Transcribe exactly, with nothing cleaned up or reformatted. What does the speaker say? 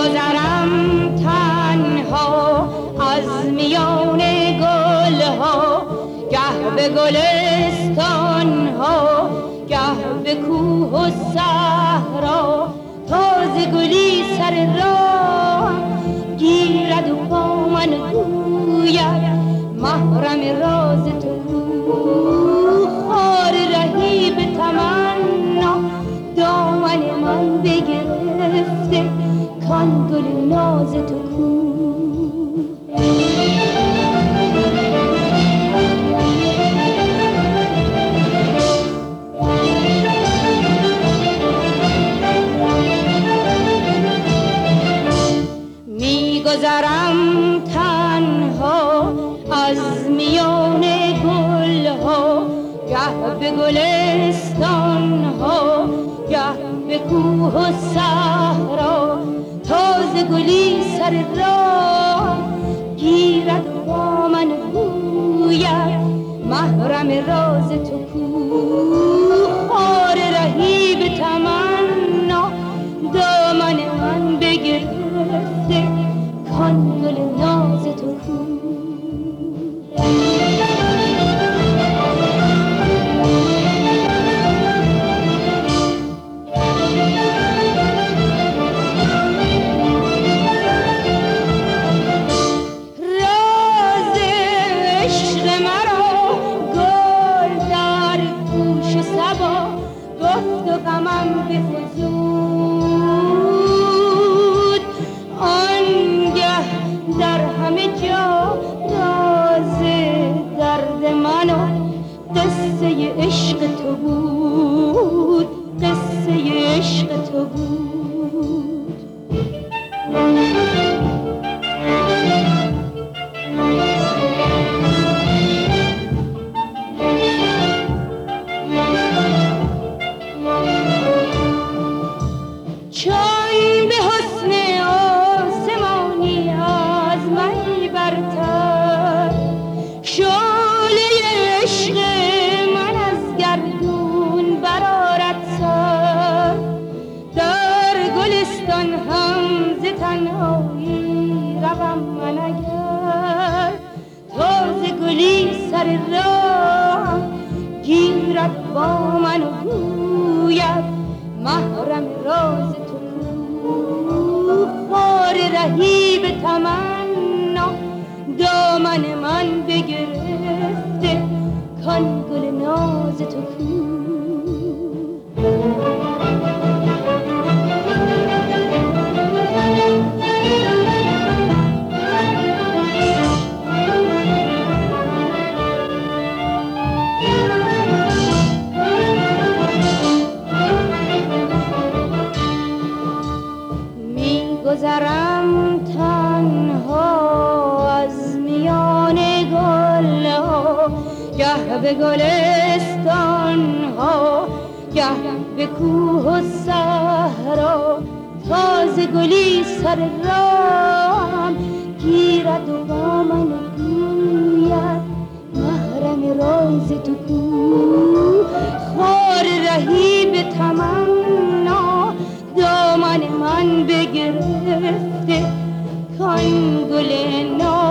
میگذرم تنها از میان گل ها، گه به گلستان ها، گه به کوه و صحرا. تازه گلی سر راه گیرد و با من گوید محرم راز تو کو. خار رهی به تمنا دامن من بگرفته، کان گل ناز تو کو. میگذرم تنها از میان گل ها، گه به گلستان ها، گه به کوه و صحرا. تازه گلی سر راه گیرد و با من گوید محرم راز تو کو. خار رهی به تمنا دامن من بگرفته، کان گل ناز تو کو. عشق تو بود، قصه عشق تو بود. چون به حسن آسمانی از من برتر، شعله عشق من از گردون برآرد سر. در گلستان هم ز تنهایی روم من اگر، تازه گلی سر راه گیرد با من و گوید محرم راز تو کو. خار رهی به تمنا دامن من بگرفته، کان گل ناز تو کو. میگذرم تنها از میان گل ها، گه به گلستان ها، گه به کوه و صحرا. تازه گلی سر راه گیرد و با من گوید محرم راز تو کو. خار رهی به تمنا دامن من بگرفته، کان گل ناز